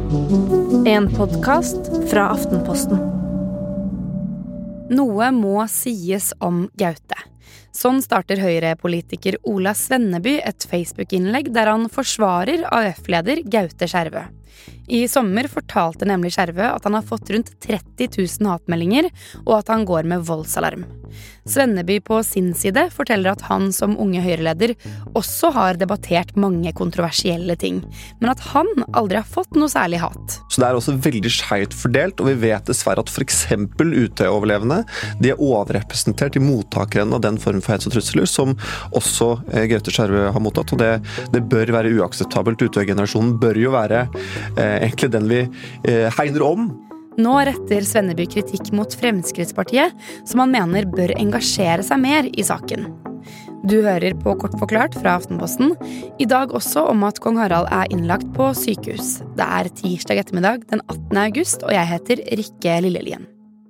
En podcast fra Aftenposten. Noe må sies om Gaute. Sånn starter Høyre-politiker Ola Svenneby et Facebook-innlegg der han forsvarer AUF-leder Gaute Skjervø. I sommer fortalte nemlig Skjervø at han har fått rundt 30 000 hatmeldinger, og at han går med voldsalarm. Svenneby på sin side forteller at han som unge Høyre-leder også har debattert mange kontroversielle ting, men at han aldri har fått noe særlig hat. Så det er også veldig skjevt fordelt, og vi vet dessverre at for eksempel UT-overlevende, de er overrepresentert i mottakeren av den form for hets og trusler som også Gaute Skjervø har mottatt, og det bør være uakseptabelt. Utøvergenerasjonen bør jo være egentlig den vi hegner om. Nå retter Svenneby kritikk mot Fremskrittspartiet, som han mener bør engasjere seg mer i saken. Du hører på Kort forklart fra Aftenposten, i dag også om at kong Harald er innlagt på sykehus. Det er tirsdag ettermiddag den 18. august, og jeg heter Rikke Lillelien.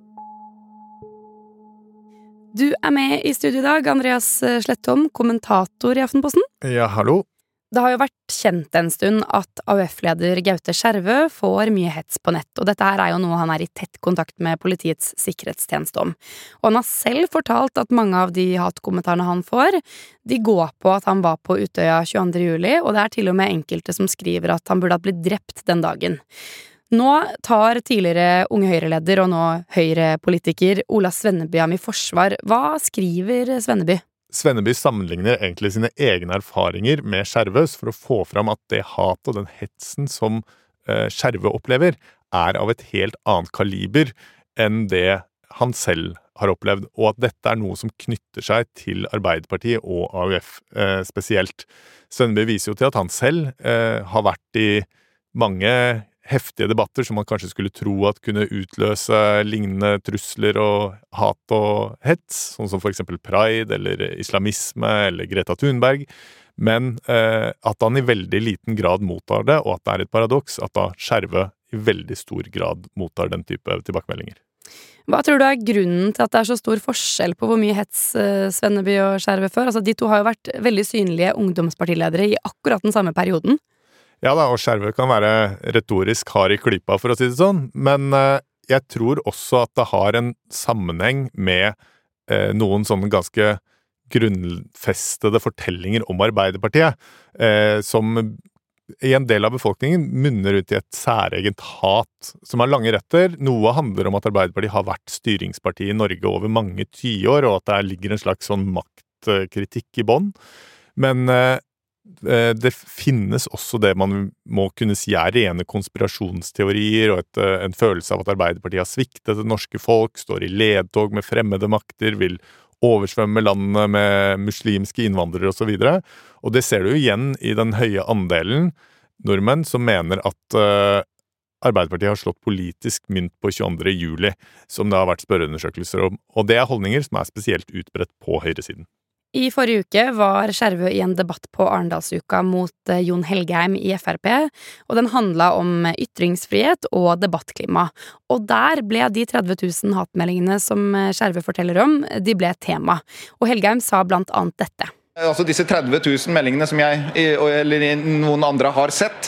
Du er med i studio i dag, Andreas Slettholm, kommentator i Aftenposten. Ja, hallo. Det har jo vært kjent en stund at AUF-leder Gaute Skjervø får mye hets på nett, og dette her er jo noe han er i tett kontakt med Politiets sikkerhetstjeneste om. Og han har selv fortalt at mange av de hatkommentarene han får, de går på at han var på Utøya 22. juli, og det er til og med enkelte som skriver at han burde ha blitt drept den dagen. Nå tar tidligere Unge Høyre-leder og nå Høyre-politiker Ola Svenneby ham i forsvar. Hva skriver Svenneby? Svenneby sammenligner egentlig sine egne erfaringer med Skjervøs for å få fram at det hat og den hetsen som Skjervø opplever er av et helt annet kaliber enn det han selv har opplevd, og at dette er noe som knytter seg til Arbeiderpartiet og AUF spesielt. Svenneby viser jo til at han selv har vært i mange heftige debatter som man kanskje skulle tro at kunne utløse lignende trusler og hat og hets, sånn som for eksempel Pride eller islamisme eller Greta Thunberg, men at han i veldig liten grad mottar det, og at det er et paradoks at da Skjervø i veldig stor grad mottar den type tilbakemeldinger. Hva tror du er grunnen til at det er så stor forskjell på hvor mye hets Svenneby og Skjervø får? Altså, de to har jo vært veldig synlige ungdomspartiledere i akkurat den samme perioden. Ja da, og Skjervø kan være retorisk hard i klypa, for å si det sånn, men jeg tror også at det har en sammenheng med noen sånne ganske grunnfestede fortellinger om Arbeiderpartiet, som i en del av befolkningen munner ut i et særegent hat, som har lange røtter. Noe handler om at Arbeiderpartiet har vært styringsparti i Norge over mange tiår, og at der ligger en slags sånn maktkritikk i bånd, men det finnes også det man må kunne si er rene konspirasjonsteorier og en følelse av at Arbeiderpartiet har sviktet det norske folk, står i ledtog med fremmede makter, vil oversvømme landet med muslimske innvandrere og så videre. Og det ser du jo igjen i den høye andelen nordmenn som mener at Arbeiderpartiet har slått politisk mynt på 22. juli, som det har vært spørreundersøkelser om. Og det er holdninger som er spesielt utbredt på høyresiden. I forrige uke var Skjervø i en debatt på Arendalsuka mot Jon Helgheim i FrP, og den handlet om ytringsfrihet og debattklima. Og der ble de 30 000 hatmeldingene som Skjervø forteller om, de ble tema. Og Helgheim sa blant annet dette. Altså disse 30 000 meldingene som jeg eller noen andre har sett,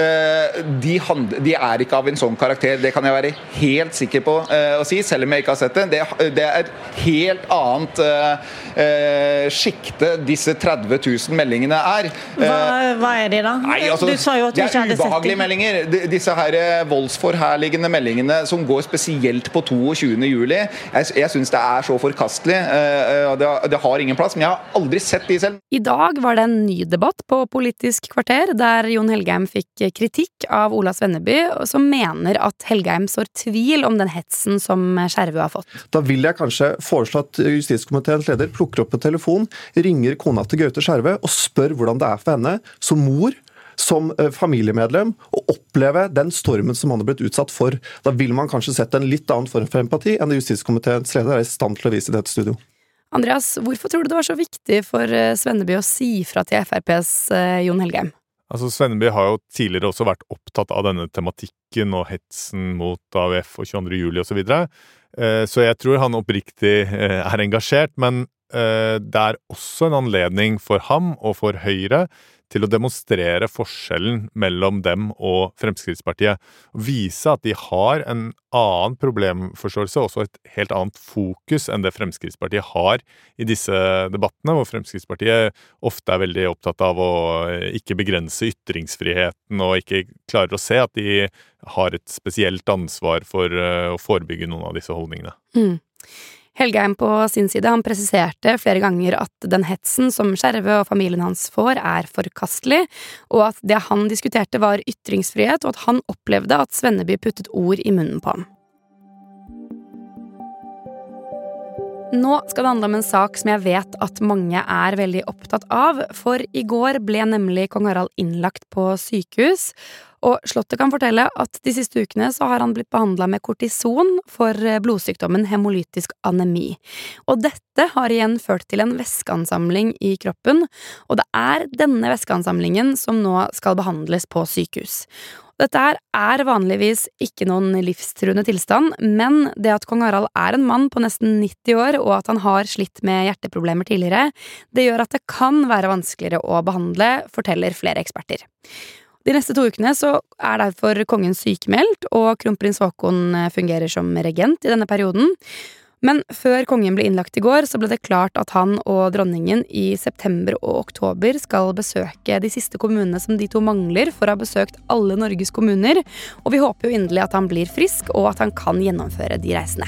de er ikke av en sånn karakter. Det kan jeg være helt sikker på å si, selv om jeg ikke har sett det. Det er et helt annet skikte disse 30 000 meldingene er. Hva er det da? Nei, altså, du sa jo at du ikke hadde sett det. Det er ubehagelige meldinger. Disse her voldsforherligende meldingene som går spesielt på 22. juli. Jeg synes det er så forkastelig. Det har ingen plass, men jeg har aldri sett de selv. I dag var det en ny debatt på Politisk kvarter, der Jon Helgheim fikk kritikk av Ola Svenneby, som mener at Helgheim sår tvil om den hetsen som Skjervø har fått. Da vil jeg kanskje foreslå at justiskomiteens leder plukker opp en telefon, ringer kona til Gaute Skjervø og spør hvordan det er for henne som mor, som familiemedlem, å oppleve den stormen som han har blitt utsatt for. Da vil man kanskje sette en litt annen form for empati enn det justiskomiteens leder er i stand til å vise i dette studio. Andreas, hvorfor tror du det var så viktig for Svenneby å si fra til FrPs Jon Helgheim? Altså, Svenneby har jo tidligere også vært opptatt av denne tematikken og hetsen mot AUF og 22. juli og så videre. Så jeg tror han oppriktig er engasjert, men det er også en anledning for ham og for Høyre til å demonstrere forskjellen mellom dem og Fremskrittspartiet. Vise at de har en annen problemforståelse, også et helt annet fokus enn det Fremskrittspartiet har i disse debattene, hvor Fremskrittspartiet ofte veldig opptatt av å ikke begrense ytringsfriheten og ikke klarer å se at de har et spesielt ansvar for å forebygge noen av disse holdningene. Helgheim på sin side, han presiserte flere ganger at den hetsen som Skjerve og familien hans får forkastelig, og at det han diskuterte var ytringsfrihet, og at han opplevde at Svenneby puttet ord i munnen på ham. Nå skal det handle om en sak som jeg vet at mange veldig opptatt av, for i går ble nemlig kong Harald innlagt på sykehus, og Slottet kan fortelle at de siste ukene så har han blitt behandlet med kortison for blodsykdommen hemolytisk anemi. Og dette har igjen ført til en væskeansamling i kroppen, og det denne væskeansamlingen som nå skal behandles på sykehus. Dette vanligvis ikke noen livstruende tilstand, men det at kong Harald en mann på nesten 90 år, og at han har slitt med hjerteproblemer tidligere, det gjør at det kan være vanskeligere å behandle, forteller flere eksperter. De neste 2 ukene så derfor kongen sykemeldt, og kronprins Haakon fungerer som regent i denne perioden. Men før kongen ble innlagt i går, så ble det klart at han og dronningen i september og oktober skal besøke de siste kommunene som de 2 mangler for å ha besøkt alle Norges kommuner, og vi håper jo inderlig at han blir frisk, og at han kan gjennomføre de reisene.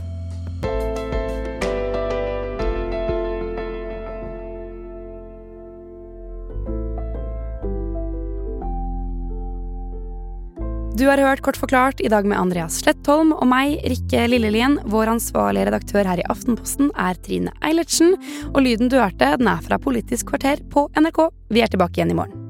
Du har hørt Kort forklart i dag med Andreas Slettholm og meg, Rikke Lillelien. Vår ansvarlige redaktør her i Aftenposten Trine Eilertsen, og lyden du hørte, den fra Politisk kvarter på NRK. Vi tilbake igjen i morgen.